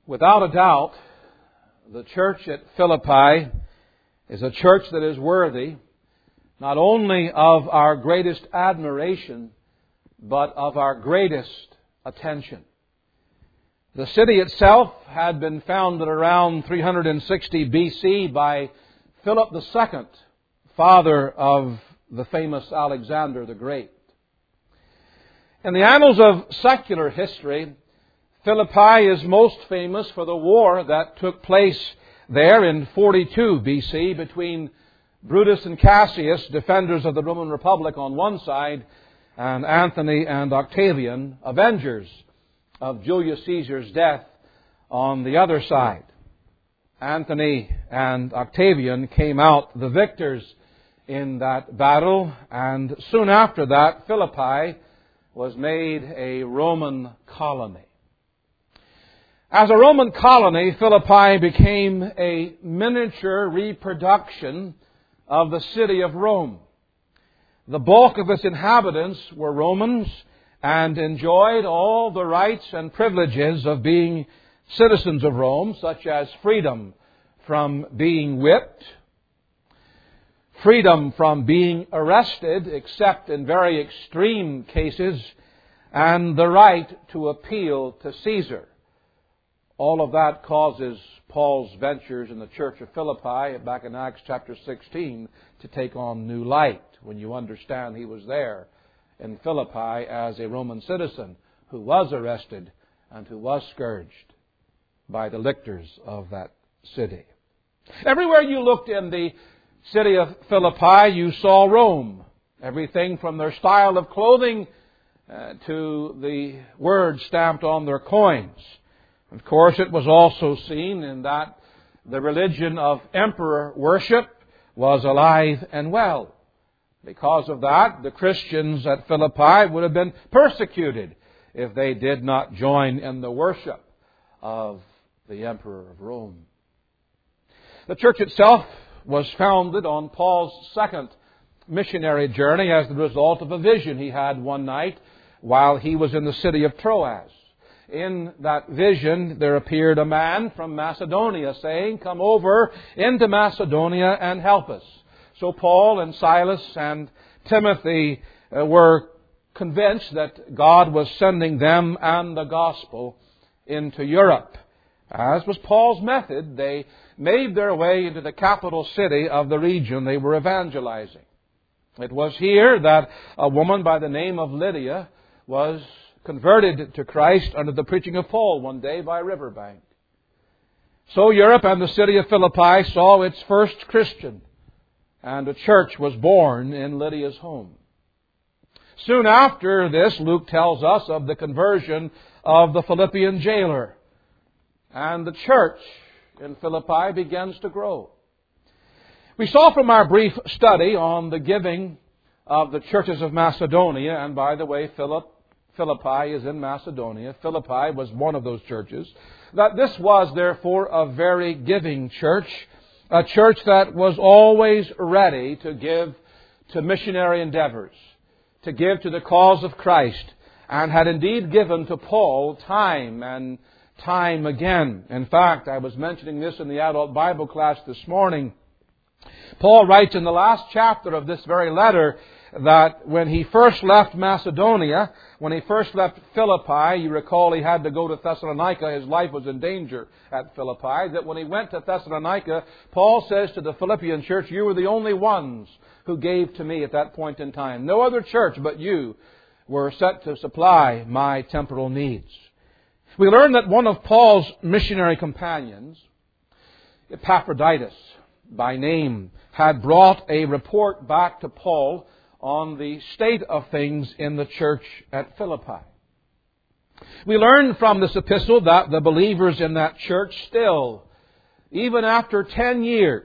Without a doubt, the church at Philippi is a church that is worthy not only of our greatest admiration, but of our greatest attention. The city itself had been founded around 360 BC by Philip II, father of the famous Alexander the Great. In the annals of secular history, Philippi is most famous for the war that took place there in 42 BC between Brutus and Cassius, defenders of the Roman Republic on one side, and Antony and Octavian, avengers of Julius Caesar's death on the other side. Antony and Octavian came out the victors in that battle, and soon after that, Philippi was made a Roman colony. As a Roman colony, Philippi became a miniature reproduction of the city of Rome. The bulk of its inhabitants were Romans and enjoyed all the rights and privileges of being citizens of Rome, such as freedom from being whipped, freedom from being arrested, except in very extreme cases, and the right to appeal to Caesar. All of that causes Paul's ventures in the church of Philippi, back in Acts chapter 16, to take on new light when you understand he was there in Philippi as a Roman citizen who was arrested and who was scourged by the lictors of that city. Everywhere you looked in the city of Philippi, you saw Rome. Everything from their style of clothing to the words stamped on their coins. Of course, it was also seen in that the religion of emperor worship was alive and well. Because of that, the Christians at Philippi would have been persecuted if they did not join in the worship of the emperor of Rome. The church itself was founded on Paul's second missionary journey as the result of a vision he had one night while he was in the city of Troas. In that vision, there appeared a man from Macedonia saying, "Come over into Macedonia and help us." So Paul and Silas and Timothy were convinced that God was sending them and the gospel into Europe. As was Paul's method, they made their way into the capital city of the region they were evangelizing. It was here that a woman by the name of Lydia was converted to Christ under the preaching of Paul one day by a riverbank. So Europe and the city of Philippi saw its first Christian, and a church was born in Lydia's home. Soon after this, Luke tells us of the conversion of the Philippian jailer, and the church in Philippi begins to grow. We saw from our brief study on the giving of the churches of Macedonia, and by the way, Philippi is in Macedonia. Philippi was one of those churches. That this was, therefore, a very giving church. A church that was always ready to give to missionary endeavors, to give to the cause of Christ, and had indeed given to Paul time and time again. In fact, I was mentioning this in the adult Bible class this morning. Paul writes in the last chapter of this very letter that when he first left Macedonia, when he first left Philippi, you recall he had to go to Thessalonica, his life was in danger at Philippi, that when he went to Thessalonica, Paul says to the Philippian church, "You were the only ones who gave to me at that point in time. No other church but you were set to supply my temporal needs." We learn that one of Paul's missionary companions, Epaphroditus by name, had brought a report back to Paul on the state of things in the church at Philippi. We learn from this epistle that the believers in that church still, even after 10 years,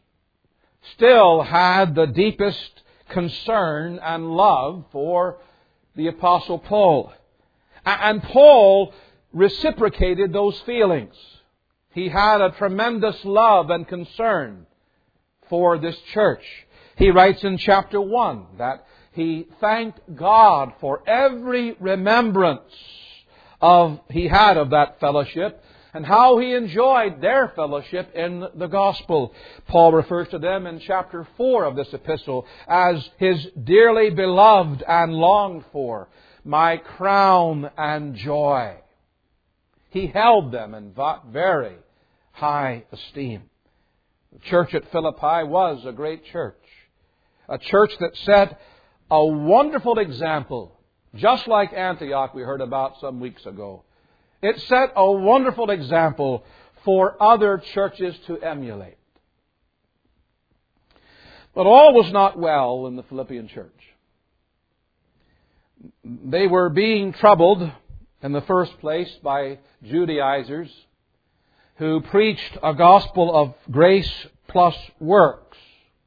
still had the deepest concern and love for the Apostle Paul. And Paul reciprocated those feelings. He had a tremendous love and concern for this church. He writes in chapter 1 that he thanked God for every remembrance he had of that fellowship, and how he enjoyed their fellowship in the gospel. Paul refers to them in chapter 4 of this epistle as his dearly beloved and longed for, my crown and joy. He held them in very high esteem. The church at Philippi was a great church. A church that set a wonderful example, just like Antioch we heard about some weeks ago. It set a wonderful example for other churches to emulate. But all was not well in the Philippian church. They were being troubled in the first place by Judaizers who preached a gospel of grace plus works,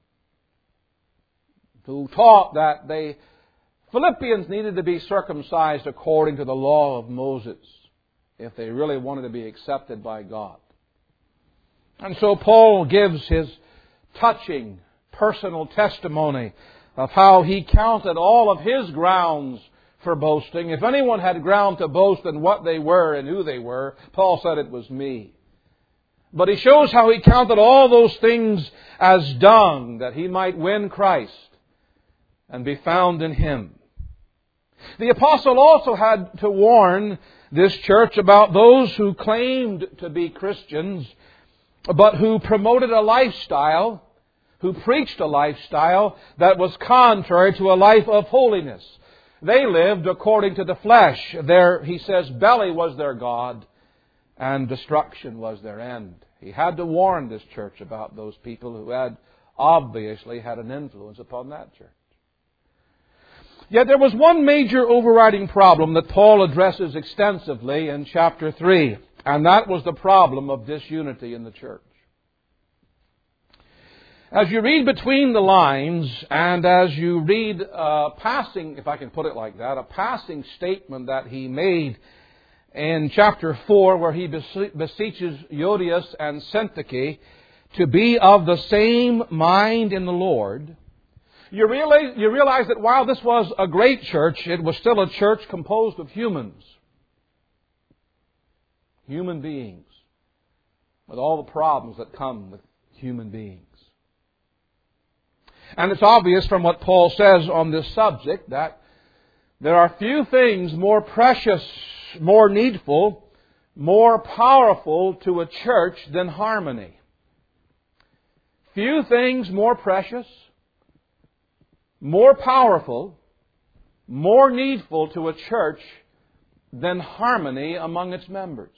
who taught that the Philippians needed to be circumcised according to the law of Moses if they really wanted to be accepted by God. And so Paul gives his touching personal testimony of how he counted all of his grounds for boasting. If anyone had ground to boast in what they were and who they were, Paul said it was me. But he shows how he counted all those things as dung that he might win Christ and be found in Him. The apostle also had to warn this church about those who claimed to be Christians, but who promoted a lifestyle, who preached a lifestyle that was contrary to a life of holiness. They lived according to the flesh. Their, he says, belly was their God, and destruction was their end. He had to warn this church about those people who had obviously had an influence upon that church. Yet there was one major overriding problem that Paul addresses extensively in chapter 3, and that was the problem of disunity in the church. As you read between the lines, and as you read a passing, if I can put it like that, a passing statement that he made in chapter 4, where he beseeches Euodias and Syntyche to be of the same mind in the Lord, you realize that while this was a great church, it was still a church composed of humans. Human beings. With all the problems that come with human beings. And it's obvious from what Paul says on this subject that there are few things more precious, more needful, more powerful to a church than harmony. Few things more precious, more powerful, more needful to a church than harmony among its members.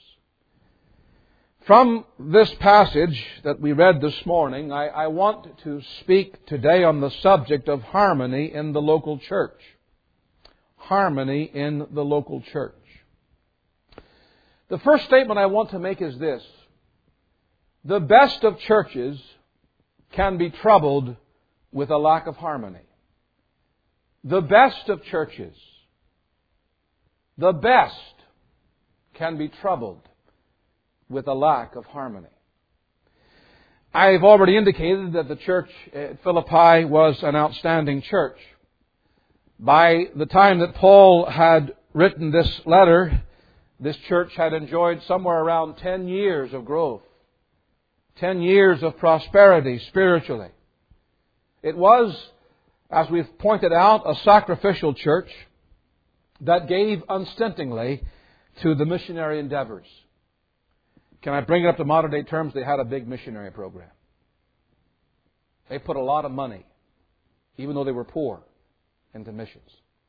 From this passage that we read this morning, I want to speak today on the subject of harmony in the local church. Harmony in the local church. The first statement I want to make is this. The best of churches can be troubled with a lack of harmony. The best of churches, the best, can be troubled with a lack of harmony. I've already indicated that the church at Philippi was an outstanding church. By the time that Paul had written this letter, this church had enjoyed somewhere around 10 years of growth. 10 years of prosperity spiritually. It was, as we've pointed out, a sacrificial church that gave unstintingly to the missionary endeavors. Can I bring it up to modern day terms? They had a big missionary program. They put a lot of money, even though they were poor, into missions.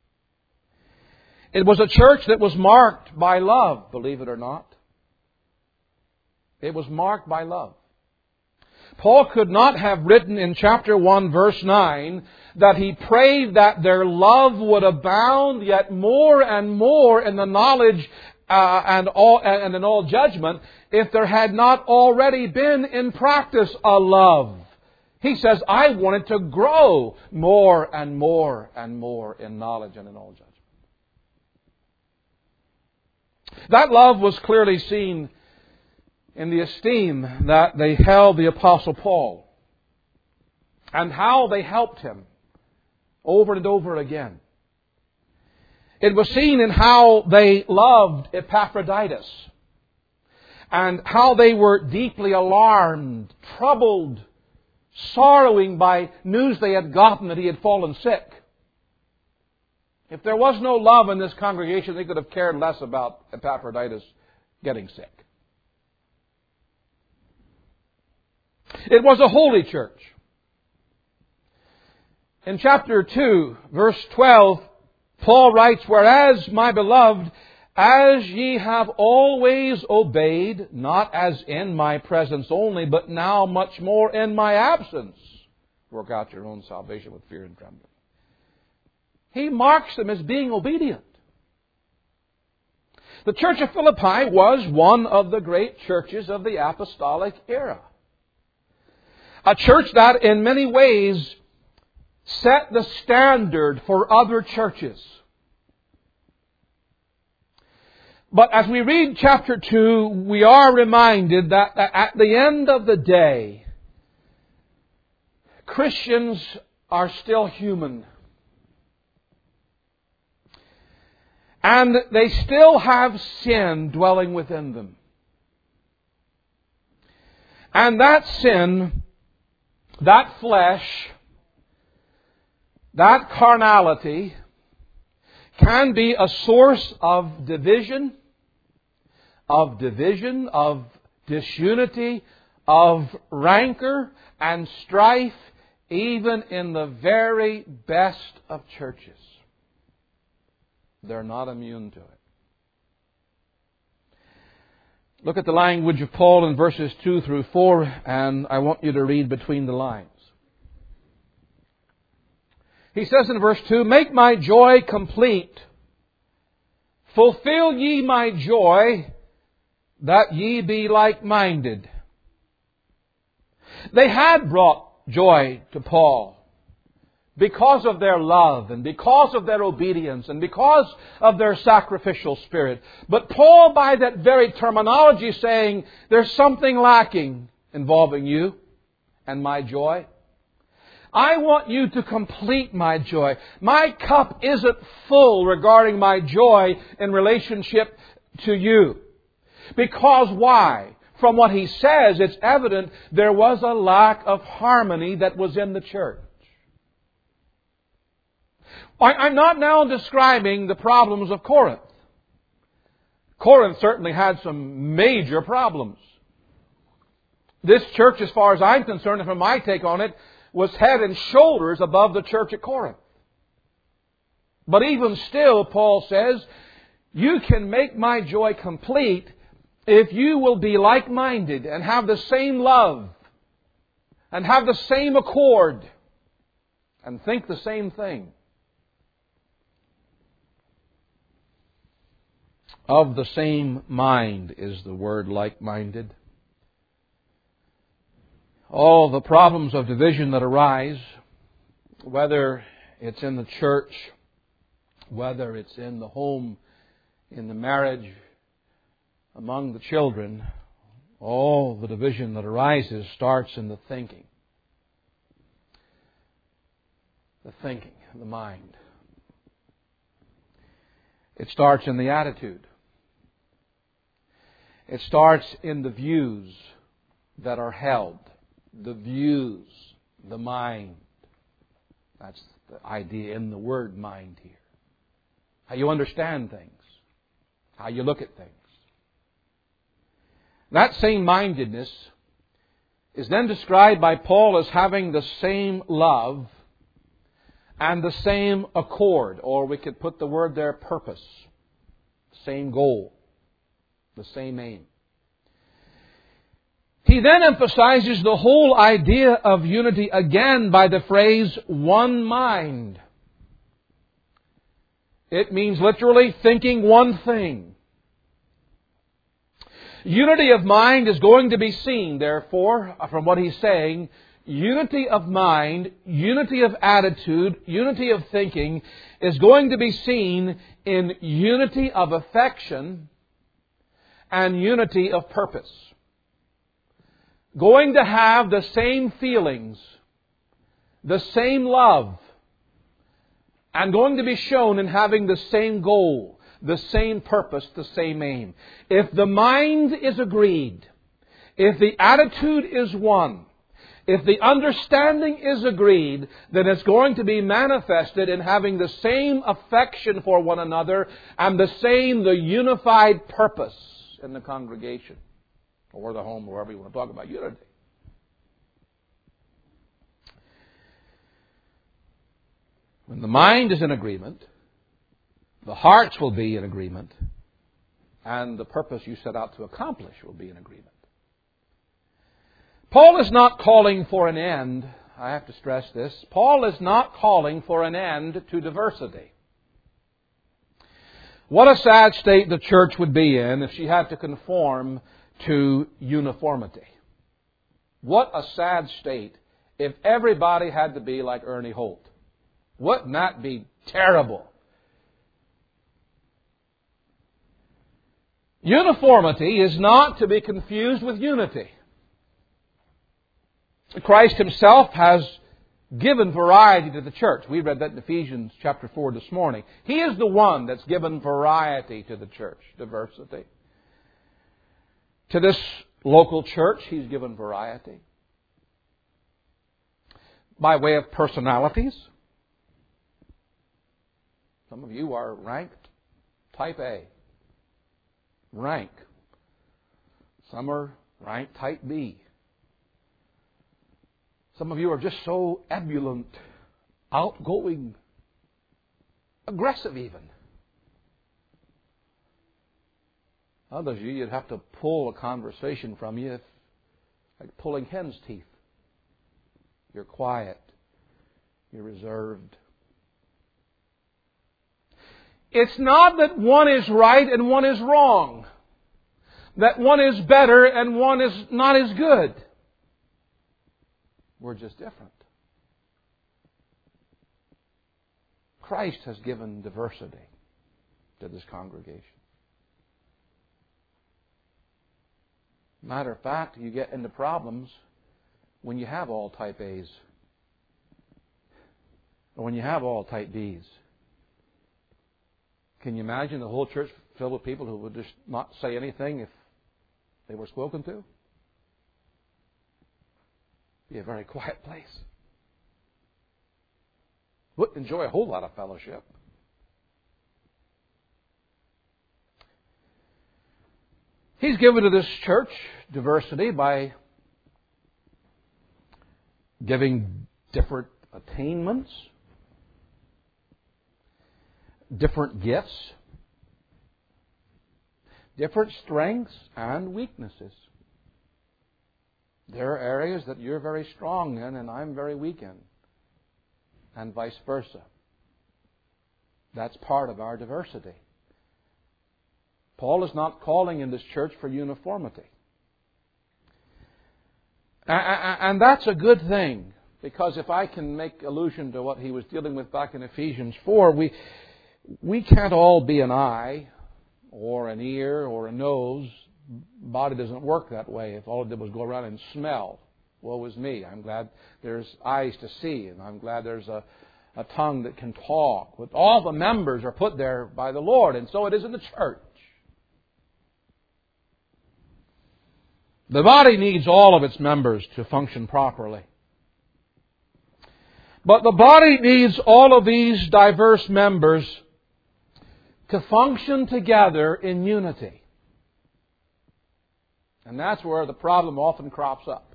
It was a church that was marked by love, believe it or not. It was marked by love. Paul could not have written in chapter 1, verse 9, that he prayed that their love would abound yet more and more in the knowledge and in all judgment, if there had not already been in practice a love. He says, I want it to grow more and more and more in knowledge and in all judgment. That love was clearly seen in the esteem that they held the Apostle Paul and how they helped him over and over again. It was seen in how they loved Epaphroditus and how they were deeply alarmed, troubled, sorrowing by news they had gotten that he had fallen sick. If there was no love in this congregation, they could have cared less about Epaphroditus getting sick. It was a holy church. In chapter 2, verse 12, Paul writes, "Whereas, my beloved, as ye have always obeyed, not as in my presence only, but now much more in my absence, work out your own salvation with fear and trembling." He marks them as being obedient. The church of Philippi was one of the great churches of the apostolic era. A church that in many ways set the standard for other churches. But as we read chapter 2, we are reminded that at the end of the day, Christians are still human. And they still have sin dwelling within them. And that sin, that flesh, that carnality can be a source of division, of disunity, of rancor and strife, even in the very best of churches. They're not immune to it. Look at the language of Paul in verses 2 through 4, and I want you to read between the lines. He says in verse 2, "Make my joy complete. Fulfill ye my joy, that ye be like-minded." They had brought joy to Paul because of their love and because of their obedience and because of their sacrificial spirit. But Paul, by that very terminology, is saying there's something lacking involving you and my joy. I want you to complete my joy. My cup isn't full regarding my joy in relationship to you. Because why? From what he says, it's evident there was a lack of harmony that was in the church. I'm not now describing the problems of Corinth. Corinth certainly had some major problems. This church, as far as I'm concerned, and from my take on it, was head and shoulders above the church at Corinth. But even still, Paul says, you can make my joy complete if you will be like-minded and have the same love and have the same accord and think the same thing. Of the same mind is the word like-minded. All the problems of division that arise, whether it's in the church, whether it's in the home, in the marriage, among the children, all the division that arises starts in the thinking. The thinking, the mind. It starts in the attitude. It starts in the views that are held. The views, the mind. That's the idea in the word mind here. How you understand things. How you look at things. That same mindedness is then described by Paul as having the same love and the same accord, or we could put the word there, purpose. Same goal. The same aim. He then emphasizes the whole idea of unity again by the phrase, one mind. It means literally thinking one thing. Unity of mind is going to be seen, therefore, from what he's saying, unity of mind, unity of attitude, unity of thinking is going to be seen in unity of affection and unity of purpose. Going to have the same feelings, the same love, and going to be shown in having the same goal, the same purpose, the same aim. If the mind is agreed, if the attitude is one, if the understanding is agreed, then it's going to be manifested in having the same affection for one another and the unified purpose in the congregation or the home, wherever you want to talk about unity. When the mind is in agreement, the hearts will be in agreement, and the purpose you set out to accomplish will be in agreement. Paul is not calling for an end. I have to stress this. Paul is not calling for an end to diversity. What a sad state the church would be in if she had to conform to uniformity. What a sad state if everybody had to be like Ernie Holt. Wouldn't that be terrible? Uniformity is not to be confused with unity. Christ Himself has given variety to the church. We read that in Ephesians chapter 4 this morning. He is the one that's given variety to the church, diversity. To this local church, He's given variety. By way of personalities. Some of you are ranked type A. Rank. Some are ranked type B. Some of you are just so ebullient, outgoing, aggressive even. Others of you, you'd have to pull a conversation from you, like pulling hen's teeth. You're quiet. You're reserved. It's not that one is right and one is wrong. That one is better and one is not as good. We're just different. Christ has given diversity to this congregation. Matter of fact, you get into problems when you have all type A's or when you have all type B's. Can you imagine the whole church filled with people who would just not say anything if they were spoken to? Be a very quiet place. Wouldn't enjoy a whole lot of fellowship. He's given to this church diversity by giving different attainments, different gifts, different strengths and weaknesses. There are areas that you're very strong in and I'm very weak in, and vice versa. That's part of our diversity. Paul is not calling in this church for uniformity. And that's a good thing, because if I can make allusion to what he was dealing with back in Ephesians 4, we can't all be an eye or an ear or a nose. Body doesn't work that way. If all it did was go around and smell, woe is me. I'm glad there's eyes to see, and I'm glad there's a tongue that can talk. But all the members are put there by the Lord, and so it is in the church. The body needs all of its members to function properly. But the body needs all of these diverse members to function together in unity. And that's where the problem often crops up.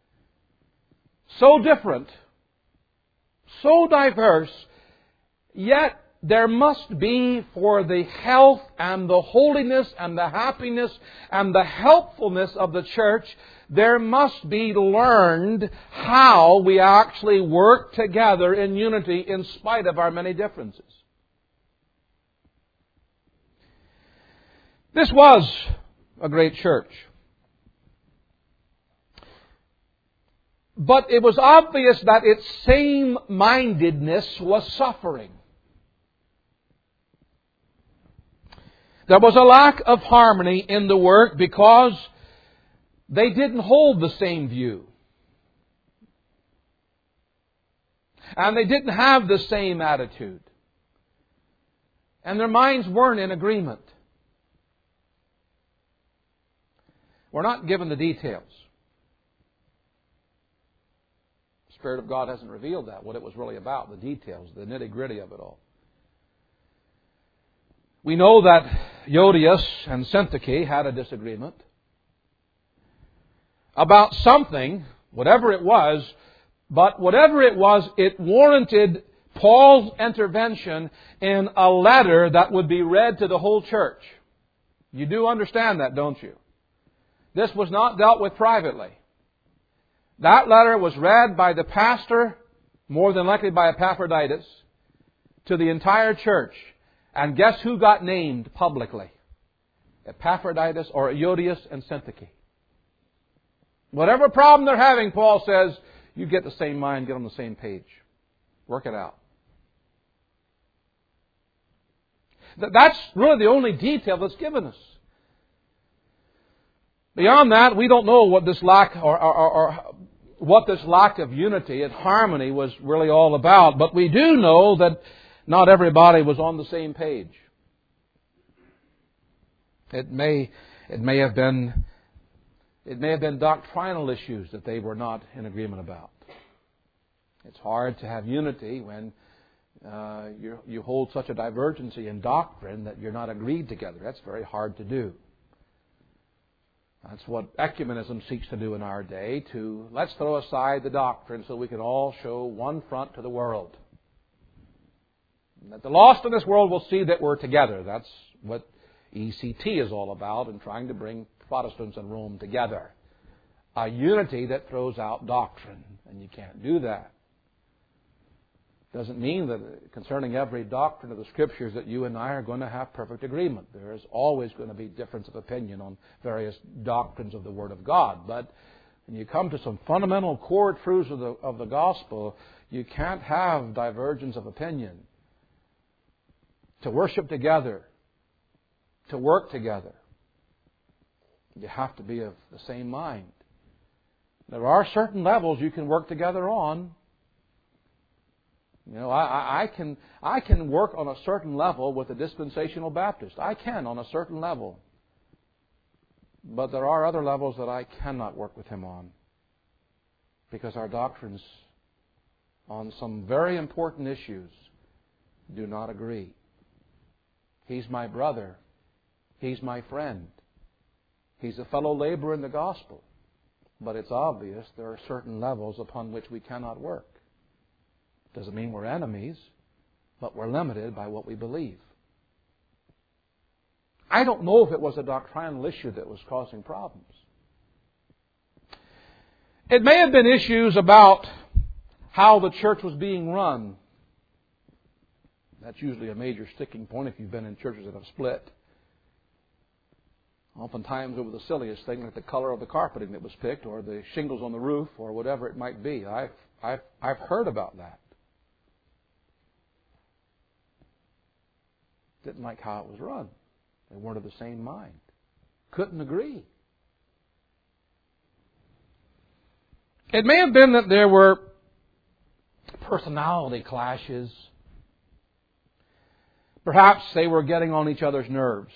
So different, so diverse, yet there must be, for the health and the holiness and the happiness and the helpfulness of the church, there must be learned how we actually work together in unity in spite of our many differences. This was a great church. But it was obvious that its same-mindedness was suffering. There was a lack of harmony in the work because they didn't hold the same view. And they didn't have the same attitude. And their minds weren't in agreement. We're not given the details. The Spirit of God hasn't revealed that, what it was really about, the details, the nitty-gritty of it all. We know that Euodias and Syntyche had a disagreement about something, whatever it was, but whatever it was, it warranted Paul's intervention in a letter that would be read to the whole church. You do understand that, don't you? This was not dealt with privately. That letter was read by the pastor, more than likely by Epaphroditus, to the entire church. And guess who got named publicly? Epaphroditus or Euodias and Syntyche. Whatever problem they're having, Paul says, you get the same mind, get on the same page. Work it out. That's really the only detail that's given us. Beyond that, we don't know what this lack or what this lack of unity and harmony was really all about. But we do know that not everybody was on the same page. It may have been doctrinal issues that they were not in agreement about. It's hard to have unity when you hold such a divergency in doctrine that you're not agreed together. That's very hard to do. That's what ecumenism seeks to do in our day, let's throw aside the doctrine so we can all show one front to the world. And that the lost in this world will see that we're together. That's what ECT is all about, in trying to bring Protestants and Rome together. A unity that throws out doctrine, and you can't do that. Doesn't mean that concerning every doctrine of the Scriptures that you and I are going to have perfect agreement. There is always going to be difference of opinion on various doctrines of the Word of God. But when you come to some fundamental core truths of the gospel, you can't have divergence of opinion. To worship together, to work together, you have to be of the same mind. There are certain levels you can work together on. You know, I can work on a certain level with a dispensational Baptist. I can on a certain level. But there are other levels that I cannot work with him on. Because our doctrines on some very important issues do not agree. He's my brother. He's my friend. He's a fellow laborer in the gospel. But it's obvious there are certain levels upon which we cannot work. Doesn't mean we're enemies, but we're limited by what we believe. I don't know if it was a doctrinal issue that was causing problems. It may have been issues about how the church was being run. That's usually a major sticking point if you've been in churches that have split. Oftentimes over the silliest thing, like the color of the carpeting that was picked, or the shingles on the roof, or whatever it might be. I've heard about that. Didn't like how it was run. They weren't of the same mind. Couldn't agree. It may have been that there were personality clashes. Perhaps they were getting on each other's nerves.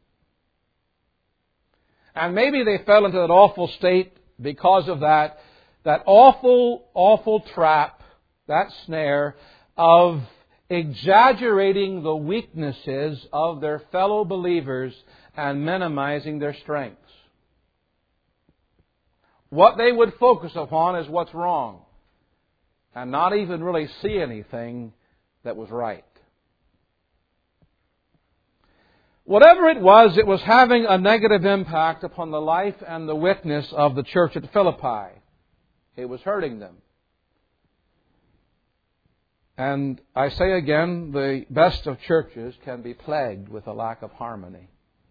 And maybe they fell into that awful state because of that awful trap, that snare of exaggerating the weaknesses of their fellow believers and minimizing their strengths. What they would focus upon is what's wrong, and not even really see anything that was right. Whatever it was having a negative impact upon the life and the witness of the church at Philippi. It was hurting them. And I say again, the best of churches can be plagued with a lack of harmony.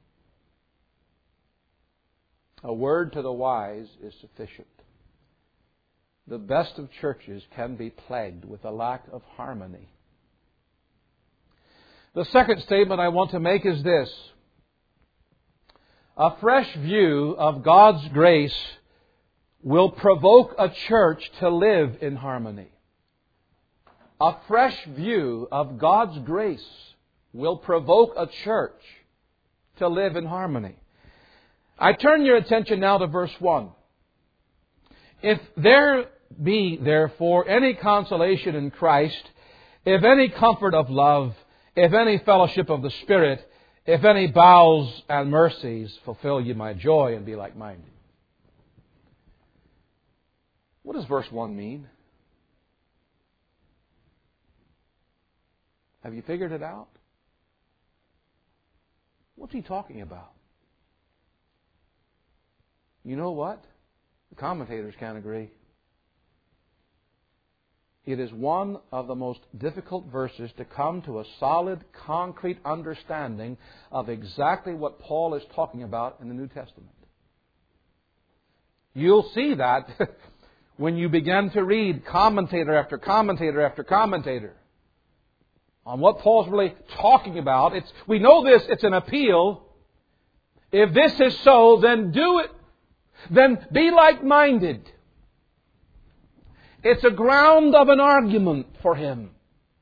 A word to the wise is sufficient. The best of churches can be plagued with a lack of harmony. The second statement I want to make is this. A fresh view of God's grace will provoke a church to live in harmony. A fresh view of God's grace will provoke a church to live in harmony. I turn your attention now to verse 1. If there be, therefore, any consolation in Christ, if any comfort of love, if any fellowship of the Spirit, if any bowels and mercies, fulfill ye my joy and be like-minded. What does verse 1 mean? Have you figured it out? What's he talking about? You know what? The commentators can't agree. It is one of the most difficult verses to come to a solid, concrete understanding of exactly what Paul is talking about in the New Testament. You'll see that when you begin to read commentator after commentator after commentator on what Paul's really talking about. We know this, it's an appeal. If this is so, then do it. Then be like-minded. It's a ground of an argument for him.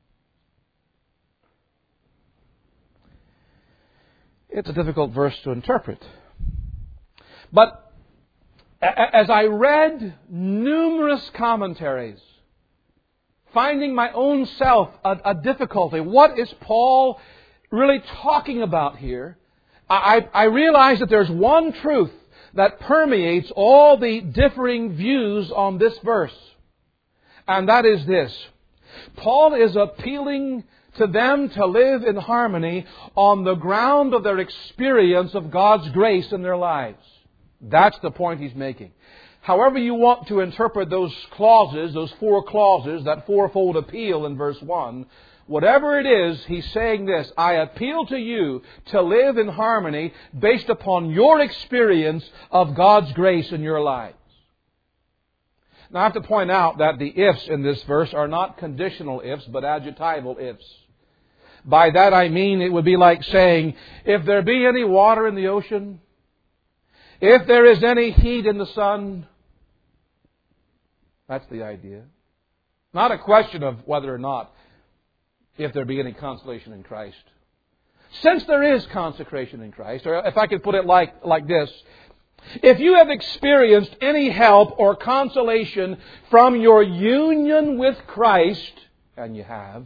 It's a difficult verse to interpret. But as I read numerous commentaries, finding my own self a difficulty, what is Paul really talking about here? I realize that there's one truth that permeates all the differing views on this verse. And that is this. Paul is appealing to them to live in harmony on the ground of their experience of God's grace in their lives. That's the point he's making. However you want to interpret those clauses, those four clauses, that fourfold appeal in verse 1, whatever it is, he's saying this: I appeal to you to live in harmony based upon your experience of God's grace in your lives. Now I have to point out that the ifs in this verse are not conditional ifs, but adjectival ifs. By that I mean it would be like saying, if there be any water in the ocean, if there is any heat in the sun. That's the idea. Not a question of whether or not if there be any consolation in Christ. Since there is consecration in Christ, or if I could put it like this, if you have experienced any help or consolation from your union with Christ, and you have,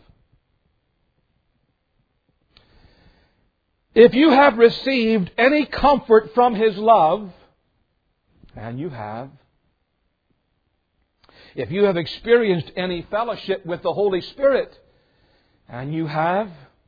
if you have received any comfort from His love, and you have, if you have experienced any fellowship with the Holy Spirit, and you have,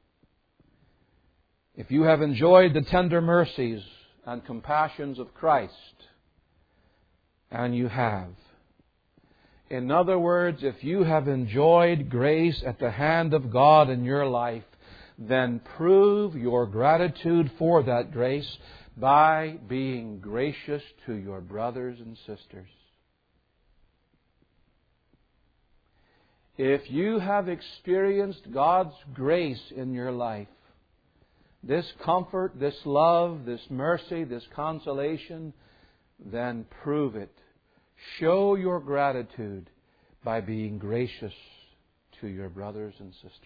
if you have enjoyed the tender mercies and compassions of Christ, and you have. In other words, if you have enjoyed grace at the hand of God in your life, then prove your gratitude for that grace by being gracious to your brothers and sisters. If you have experienced God's grace in your life, this comfort, this love, this mercy, this consolation, then prove it. Show your gratitude by being gracious to your brothers and sisters.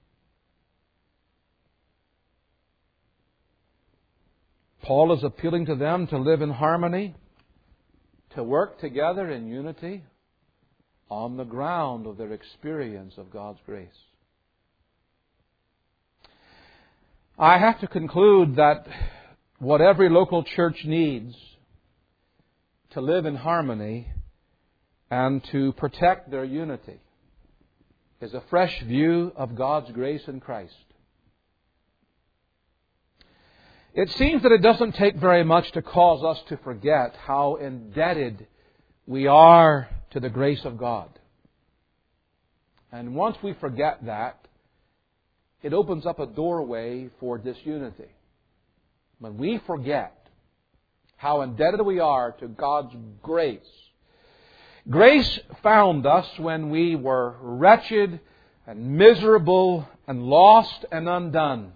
Paul is appealing to them to live in harmony, to work together in unity on the ground of their experience of God's grace. I have to conclude that what every local church needs to live in harmony and to protect their unity is a fresh view of God's grace in Christ. It seems that it doesn't take very much to cause us to forget how indebted we are to the grace of God. And once we forget that, it opens up a doorway for disunity. When we forget how indebted we are to God's grace. Grace found us when we were wretched and miserable and lost and undone.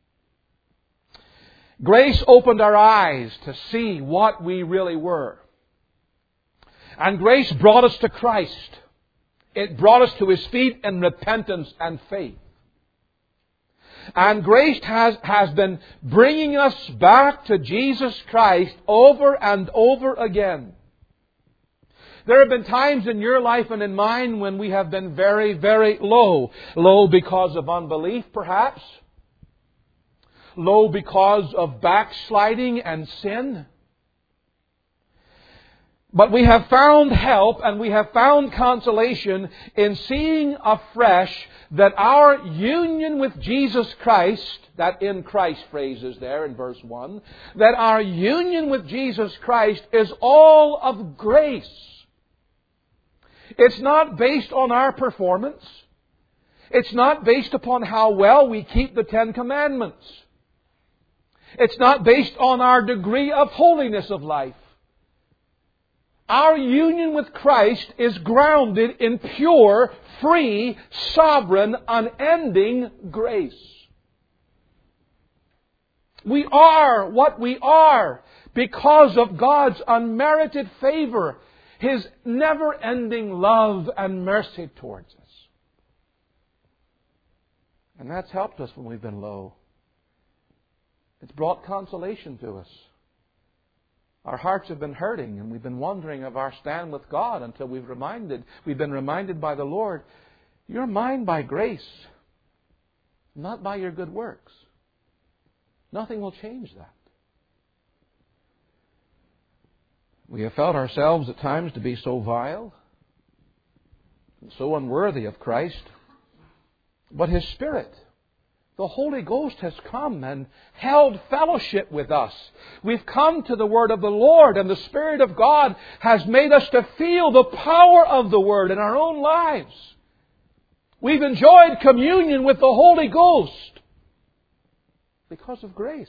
Grace opened our eyes to see what we really were. And grace brought us to Christ. It brought us to His feet in repentance and faith. And grace has been bringing us back to Jesus Christ over and over again. There have been times in your life and in mine when we have been very, very low. Low because of unbelief, perhaps. Low because of backsliding and sin. But we have found help and we have found consolation in seeing afresh that our union with Jesus Christ, that in Christ phrase is there in verse 1, that our union with Jesus Christ is all of grace. It's not based on our performance. It's not based upon how well we keep the Ten Commandments. It's not based on our degree of holiness of life. Our union with Christ is grounded in pure, free, sovereign, unending grace. We are what we are because of God's unmerited favor, His never-ending love and mercy towards us. And that's helped us when we've been low. It's brought consolation to us. Our hearts have been hurting and we've been wondering of our stand with God until we've been reminded by the Lord, you're mine by grace, not by your good works. Nothing will change that. We have felt ourselves at times to be so vile and so unworthy of Christ. But His Spirit, the Holy Ghost, has come and held fellowship with us. We've come to the Word of the Lord, and the Spirit of God has made us to feel the power of the Word in our own lives. We've enjoyed communion with the Holy Ghost because of grace.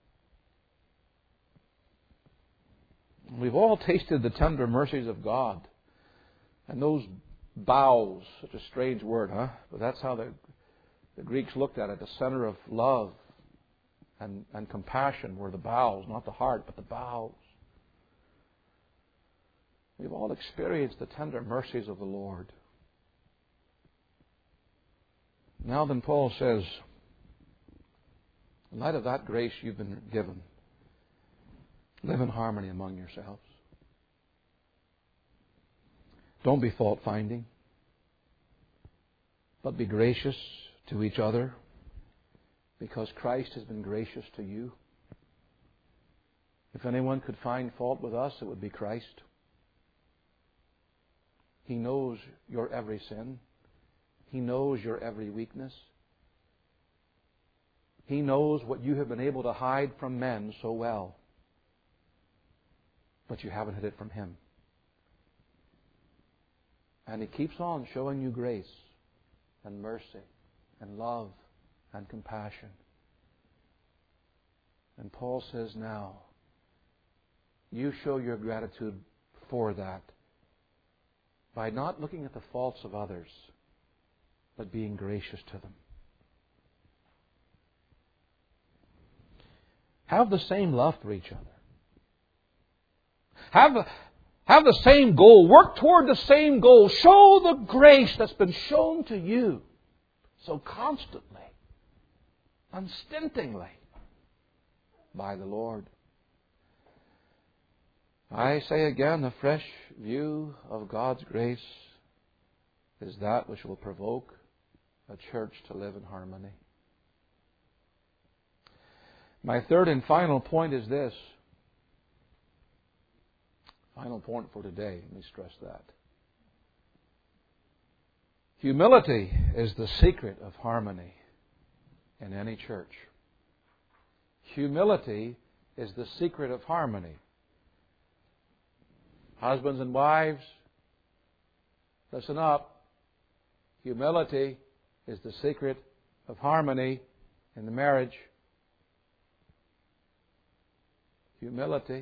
We've all tasted the tender mercies of God. And those bowels, such a strange word, huh? But that's how the Greeks looked at it. The center of love and compassion were the bowels, not the heart, but the bowels. We've all experienced the tender mercies of the Lord. Now then, Paul says, in light of that grace you've been given, live in harmony among yourselves. Don't be fault-finding, but be gracious to each other, because Christ has been gracious to you. If anyone could find fault with us, it would be Christ. He knows your every sin. He knows your every weakness. He knows what you have been able to hide from men so well, but you haven't hid it from Him. And He keeps on showing you grace and mercy and love and compassion. And Paul says now, you show your gratitude for that by not looking at the faults of others, but being gracious to them. Have the same love for each other. Have the same goal. Work toward the same goal. Show the grace that's been shown to you so constantly, unstintingly by the Lord. I say again, a fresh view of God's grace is that which will provoke a church to live in harmony. My third and final point is this. Final point for today. Let me stress that. Humility is the secret of harmony in any church. Humility is the secret of harmony. Husbands and wives, listen up. Humility is the secret of harmony in the marriage. Humility.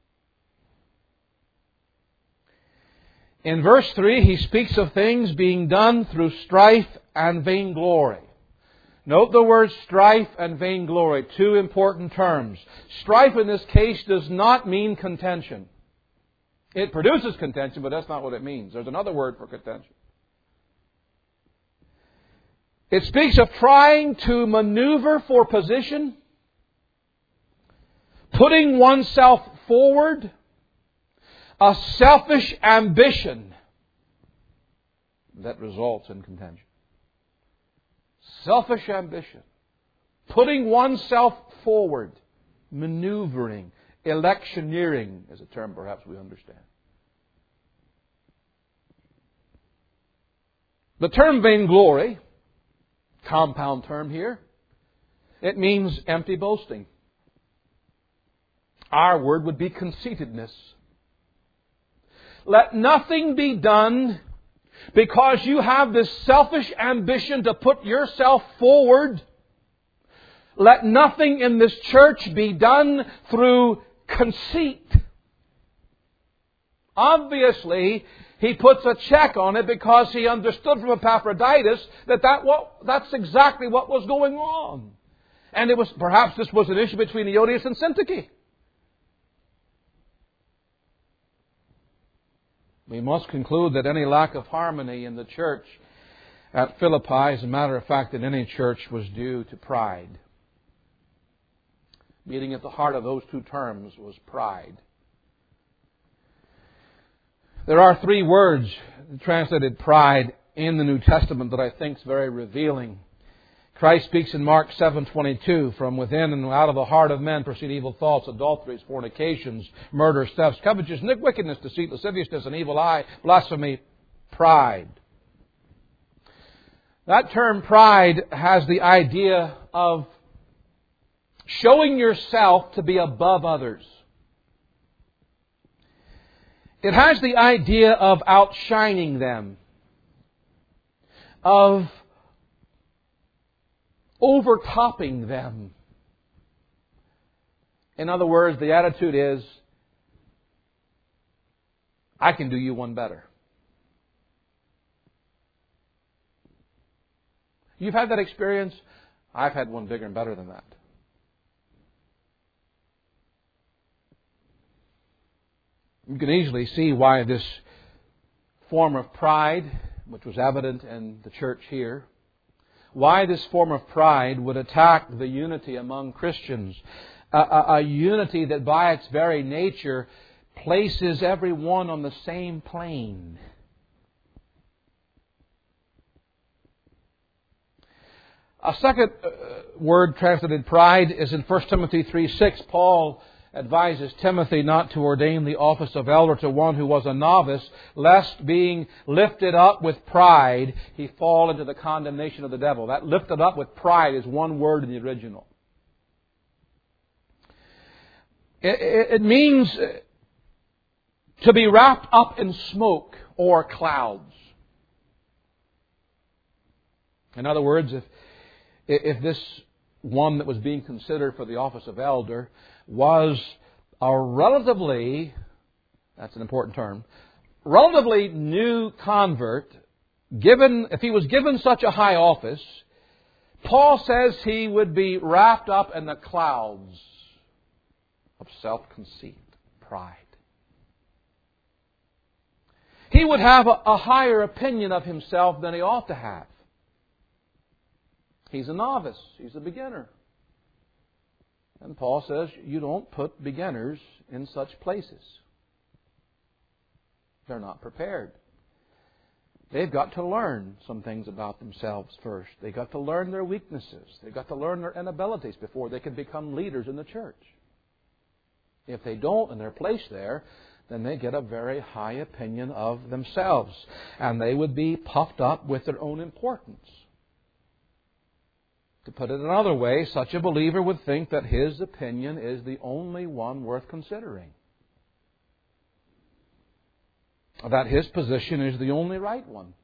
In verse 3, he speaks of things being done through strife and vainglory. Note the words strife and vainglory, two important terms. Strife in this case does not mean contention. It produces contention, but that's not what it means. There's another word for contention. It speaks of trying to maneuver for position, putting oneself forward, a selfish ambition that results in contention. Selfish ambition, putting oneself forward, maneuvering, electioneering is a term perhaps we understand. The term vainglory, compound term here, it means empty boasting. Our word would be conceitedness. Let nothing be done because you have this selfish ambition to put yourself forward. Let nothing in this church be done through conceit. Obviously, he puts a check on it because he understood from Epaphroditus that's exactly what was going on. And perhaps this was an issue between Euodias and Syntyche. We must conclude that any lack of harmony in the church at Philippi, as a matter of fact, in any church, was due to pride. Meeting at the heart of those two terms was pride. There are three words translated pride in the New Testament that I think is very revealing. Christ speaks in Mark 7:22, from within and out of the heart of men proceed evil thoughts, adulteries, fornications, murder, thefts, covetousness, wickedness, deceit, lasciviousness, an evil eye, blasphemy, pride. That term pride has the idea of showing yourself to be above others. It has the idea of outshining them, of overtopping them. In other words, the attitude is, I can do you one better. You've had that experience? I've had one bigger and better than that. You can easily see why this form of pride, which was evident in the church here, why this form of pride would attack the unity among Christians. A unity that by its very nature places everyone on the same plane. A second word translated pride is in 1 Timothy 3:6. Paul advises Timothy not to ordain the office of elder to one who was a novice, lest being lifted up with pride, he fall into the condemnation of the devil. That lifted up with pride is one word in the original. It means to be wrapped up in smoke or clouds. In other words, if this one that was being considered for the office of elder was a relatively, that's an important term, relatively new convert, if he was given such a high office, Paul says he would be wrapped up in the clouds of self-conceit, pride. He would have a higher opinion of himself than he ought to have. He's a novice. He's a beginner. And Paul says you don't put beginners in such places. They're not prepared. They've got to learn some things about themselves first. They've got to learn their weaknesses. They've got to learn their inabilities before they can become leaders in the church. If they don't and they're placed there, then they get a very high opinion of themselves. And they would be puffed up with their own importance. To put it another way, such a believer would think that his opinion is the only one worth considering. That his position is the only right one.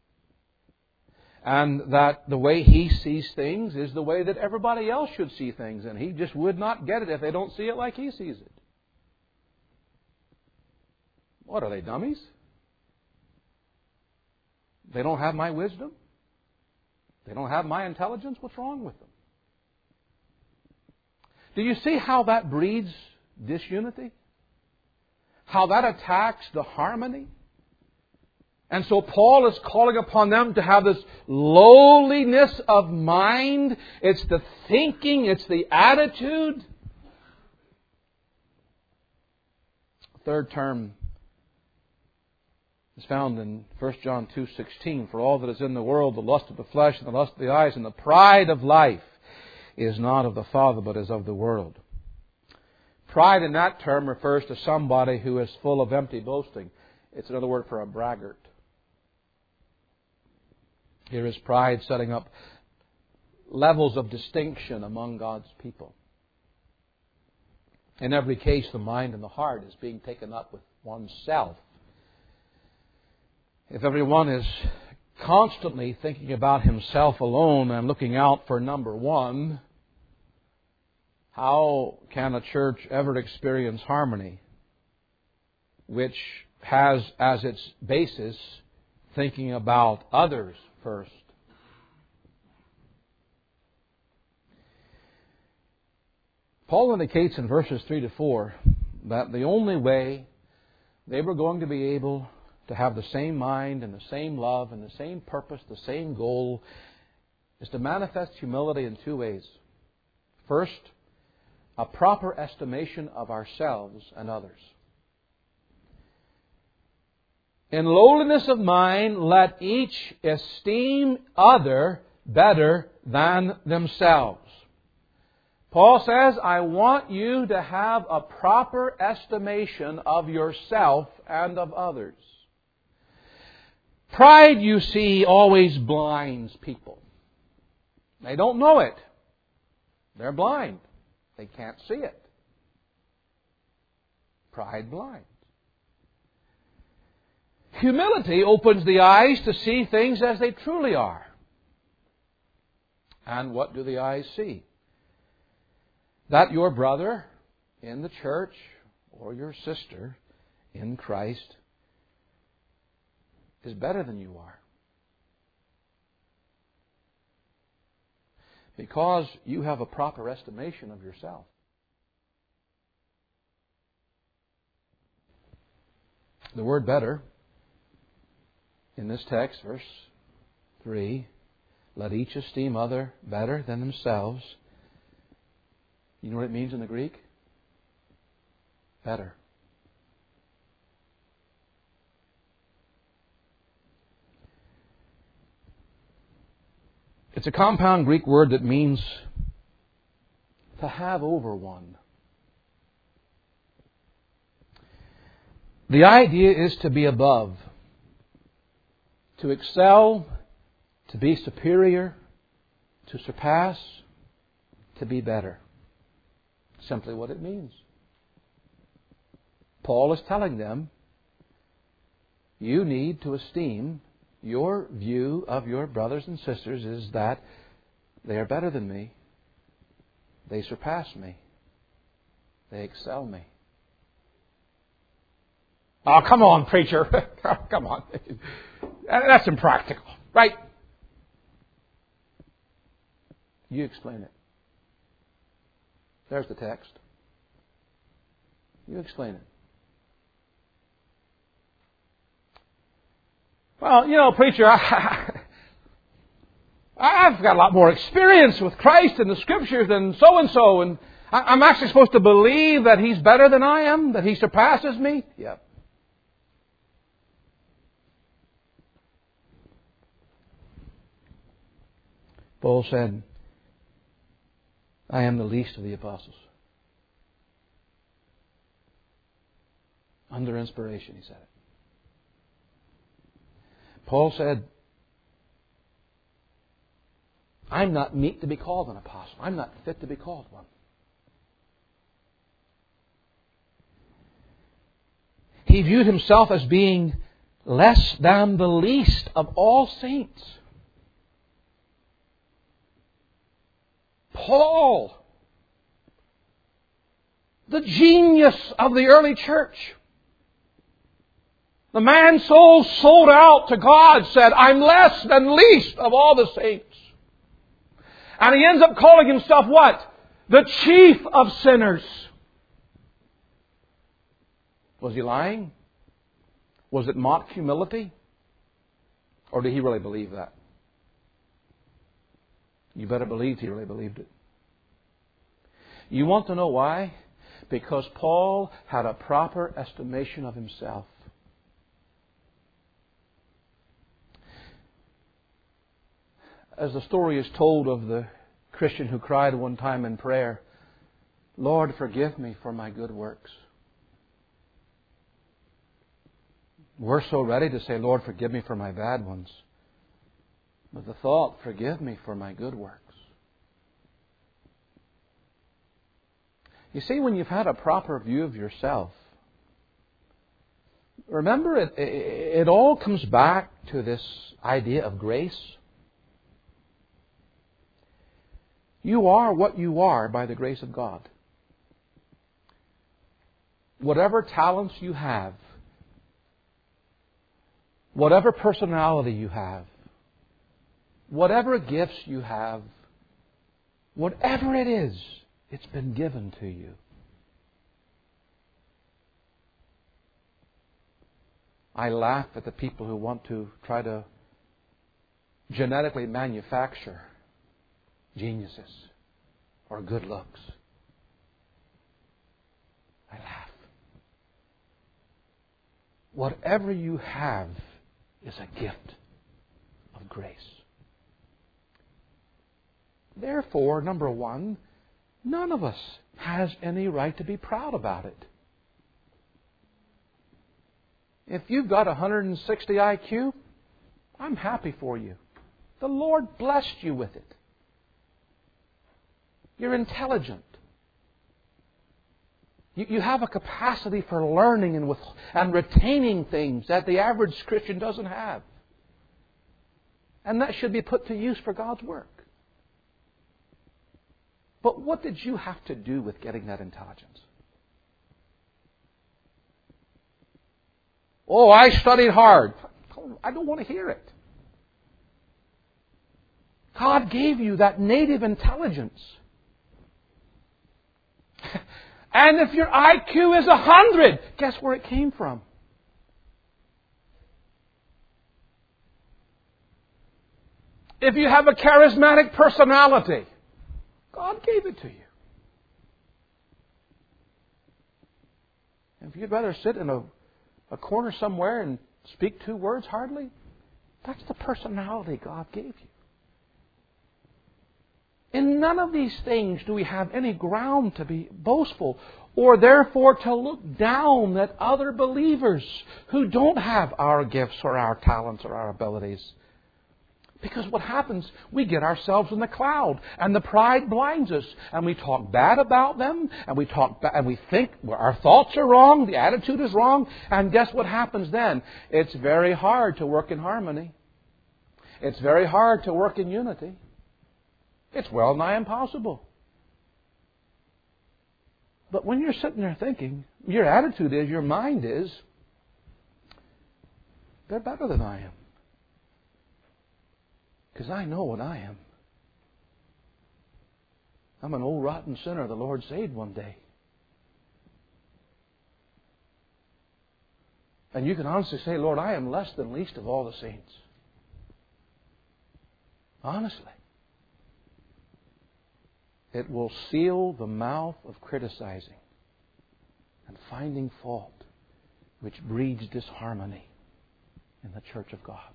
And that the way he sees things is the way that everybody else should see things. And he just would not get it if they don't see it like he sees it. What are they, dummies? They don't have my wisdom? They don't have my intelligence? What's wrong with them? Do you see how that breeds disunity? How that attacks the harmony And so Paul is calling upon them to have this lowliness of mind. It's the thinking, it's the attitude. Third term is found in 1 John 2:16. For all that is in the world, the lust of the flesh and the lust of the eyes and the pride of life is not of the Father, but is of the world. Pride in that term refers to somebody who is full of empty boasting. It's another word for a braggart. Here is pride setting up levels of distinction among God's people. In every case, the mind and the heart is being taken up with oneself. If everyone is constantly thinking about himself alone and looking out for number one, how can a church ever experience harmony, which has as its basis thinking about others first? Paul indicates in verses 3 to 4 that the only way they were going to be able to have the same mind and the same love and the same purpose, the same goal, is to manifest humility in two ways. First, a proper estimation of ourselves and others. In lowliness of mind, let each esteem other better than themselves. Paul says, I want you to have a proper estimation of yourself and of others. Pride, you see, always blinds people. They don't know it. They're blind. They can't see it. Pride blinds. Humility opens the eyes to see things as they truly are. And what do the eyes see? That your brother in the church or your sister in Christ is better than you are. Because you have a proper estimation of yourself. The word better in this text, verse 3, let each esteem other better than themselves. You know what it means in the Greek? Better. It's a compound Greek word that means to have over one. The idea is to be above, to excel, to be superior, to surpass, to be better. Simply what it means. Paul is telling them, you need to esteem, your view of your brothers and sisters is that they are better than me. They surpass me. They excel me. Oh, come on, preacher. Come on. That's impractical, right? You explain it. There's the text. You explain it. Well, you know, preacher, I've got a lot more experience with Christ and the Scriptures than so-and-so, and I'm actually supposed to believe that He's better than I am, that He surpasses me? Yep. Paul said, I am the least of the apostles. Under inspiration, he said it. Paul said, I'm not meet to be called an apostle. I'm not fit to be called one. He viewed himself as being less than the least of all saints. Paul, the genius of the early church, the man so sold out to God, said, I'm less than least of all the saints. And he ends up calling himself what? The chief of sinners. Was he lying? Was it mock humility? Or did he really believe that? You better believe he really believed it. You want to know why? Because Paul had a proper estimation of himself. As the story is told of the Christian who cried one time in prayer, Lord, forgive me for my good works. We're so ready to say, Lord, forgive me for my bad ones. But the thought, forgive me for my good works. You see, when you've had a proper view of yourself, remember, it all comes back to this idea of grace. You are what you are by the grace of God. Whatever talents you have, whatever personality you have, whatever gifts you have, whatever it is, it's been given to you. I laugh at the people who want to try to genetically manufacture geniuses or good looks. I laugh. Whatever you have is a gift of grace. Therefore, number one, none of us has any right to be proud about it. If you've got 160 IQ, I'm happy for you. The Lord blessed you with it. You're intelligent. You have a capacity for learning and retaining things that the average Christian doesn't have. And that should be put to use for God's work. But what did you have to do with getting that intelligence? Oh, I studied hard. I don't want to hear it. God gave you that native intelligence. And if your IQ is 100, guess where it came from? If you have a charismatic personality, God gave it to you. If you'd rather sit in a corner somewhere and speak 2 words hardly, that's the personality God gave you. In none of these things do we have any ground to be boastful or therefore to look down at other believers who don't have our gifts or our talents or our abilities. Because what happens, we get ourselves in the cloud and the pride blinds us and we talk bad about them and we think our thoughts are wrong, the attitude is wrong, and guess what happens then? It's very hard to work in harmony. It's very hard to work in unity. It's well nigh impossible. But when you're sitting there thinking, your attitude is, your mind is, they're better than I am. Because I know what I am. I'm an old rotten sinner the Lord saved one day. And you can honestly say, Lord, I am less than least of all the saints. Honestly. It will seal the mouth of criticizing and finding fault, which breeds disharmony in the church of God.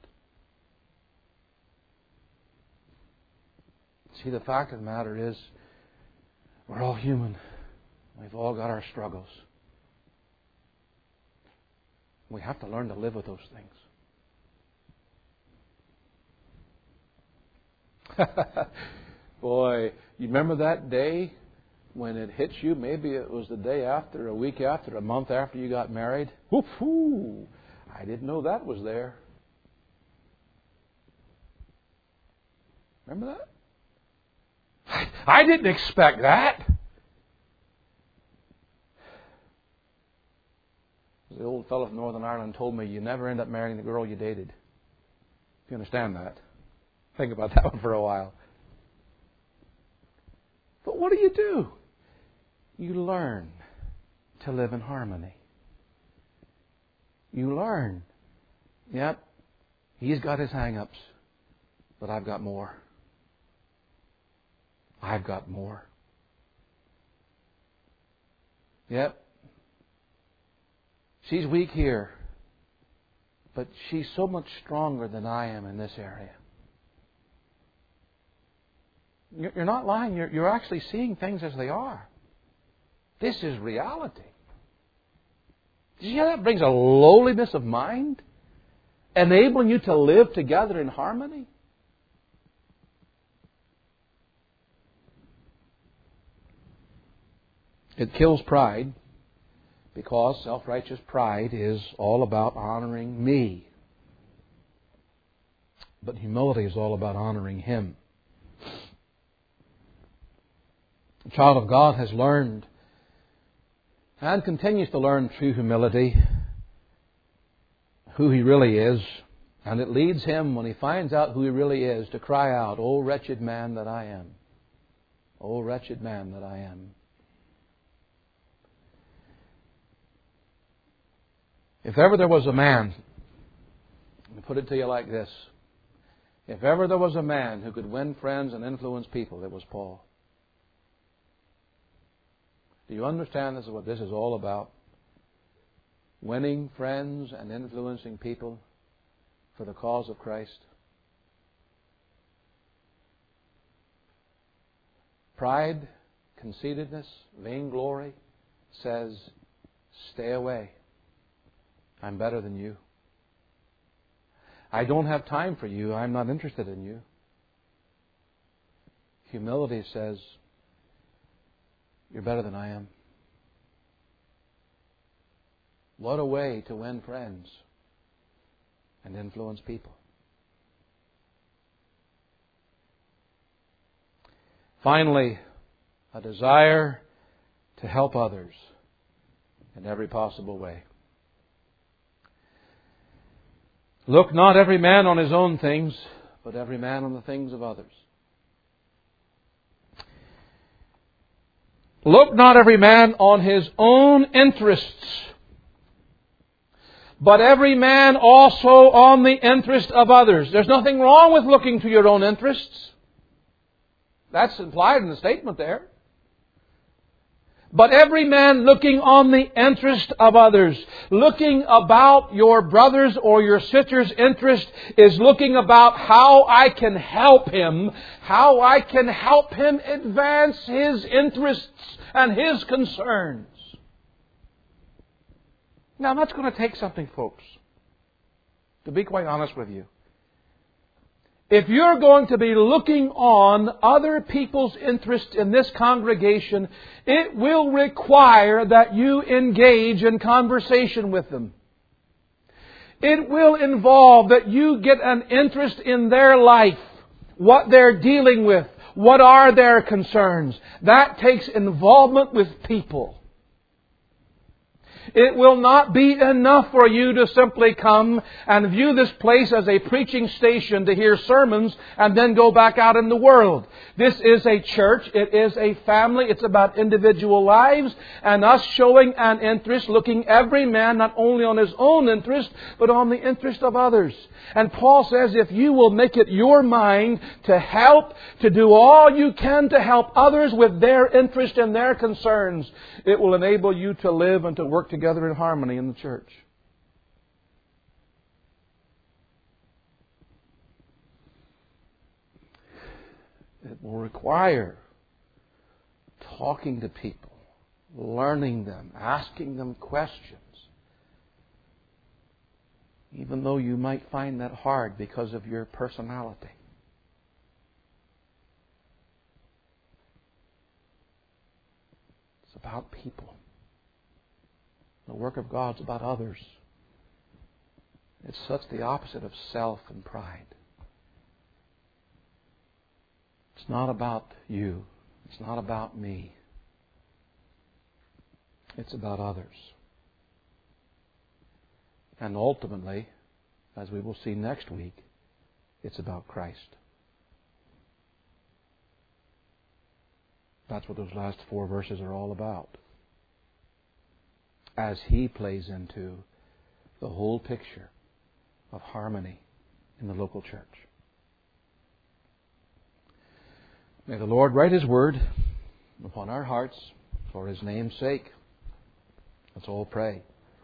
See, the fact of the matter is, we're all human. We've all got our struggles. We have to learn to live with those things. Boy, you remember that day when it hits you? Maybe it was the day after, a week after, a month after you got married. Whoop-hoo! I didn't know that was there. Remember that? I didn't expect that. The old fellow from Northern Ireland told me, you never end up marrying the girl you dated. If you understand that. Think about that one for a while. But what do? You learn to live in harmony. You learn. Yep, He's got his hang-ups, but I've got more. I've got more. Yep. She's weak here, but she's so much stronger than I am in this area. You're not lying. You're actually seeing things as they are. This is reality. Do you see how that brings a lowliness of mind? Enabling you to live together in harmony? It kills pride, because self-righteous pride is all about honoring me. But humility is all about honoring Him. The child of God has learned and continues to learn true humility, who he really is, and it leads him, when he finds out who he really is, to cry out, "O wretched man that I am! O wretched man that I am!" If ever there was a man, let me put it to you like this, if ever there was a man who could win friends and influence people, it was Paul. Do you understand this is what this is all about? Winning friends and influencing people for the cause of Christ. Pride, conceitedness, vainglory says, stay away. I'm better than you. I don't have time for you. I'm not interested in you. Humility says, you're better than I am. What a way to win friends and influence people. Finally, a desire to help others in every possible way. Look not every man on his own things, but every man on the things of others. Look not every man on his own interests, but every man also on the interest of others. There's nothing wrong with looking to your own interests. That's implied in the statement there. But every man looking on the interest of others, looking about your brother's or your sister's interest, is looking about how I can help him, how I can help him advance his interests and his concerns. Now, that's going to take something, folks, to be quite honest with you. If you're going to be looking on other people's interest in this congregation, it will require that you engage in conversation with them. It will involve that you get an interest in their life, what they're dealing with, what are their concerns. That takes involvement with people. It will not be enough for you to simply come and view this place as a preaching station to hear sermons and then go back out in the world. This is a church. It is a family. It's about individual lives and us showing an interest, looking every man not only on his own interest, but on the interest of others. And Paul says if you will make it your mind to help, to do all you can to help others with their interest and their concerns, it will enable you to live and to work together in harmony in the church. It will require talking to people, learning them, asking them questions, even though you might find that hard because of your personality. It's about people. The work of God's about others. It's such the opposite of self and pride. It's not about you. It's not about me. It's about others. And ultimately, as we will see next week, it's about Christ. That's what those last 4 verses are all about. As He plays into the whole picture of harmony in the local church. May the Lord write His word upon our hearts for His name's sake. Let's all pray.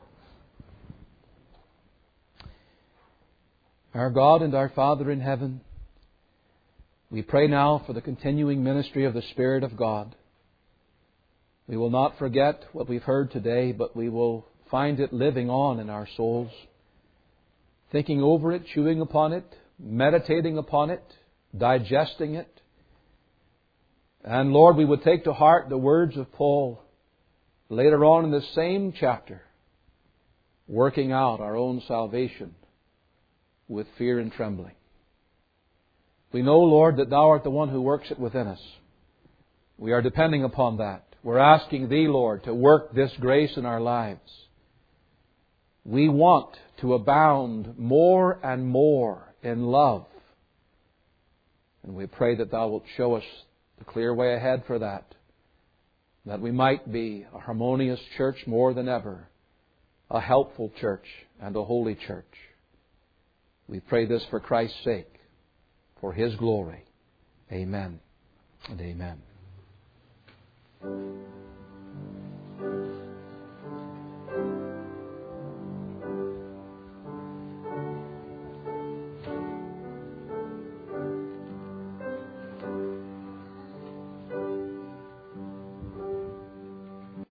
Our God and our Father in heaven, we pray now for the continuing ministry of the Spirit of God. We will not forget what we've heard today, but we will find it living on in our souls, thinking over it, chewing upon it, meditating upon it, digesting it. And Lord, we would take to heart the words of Paul later on in this same chapter, working out our own salvation with fear and trembling. We know, Lord, that Thou art the one who works it within us. We are depending upon that. We're asking Thee, Lord, to work this grace in our lives. We want to abound more and more in love. And we pray that Thou wilt show us the clear way ahead for that we might be a harmonious church more than ever, a helpful church and a holy church. We pray this for Christ's sake, for His glory. Amen and amen.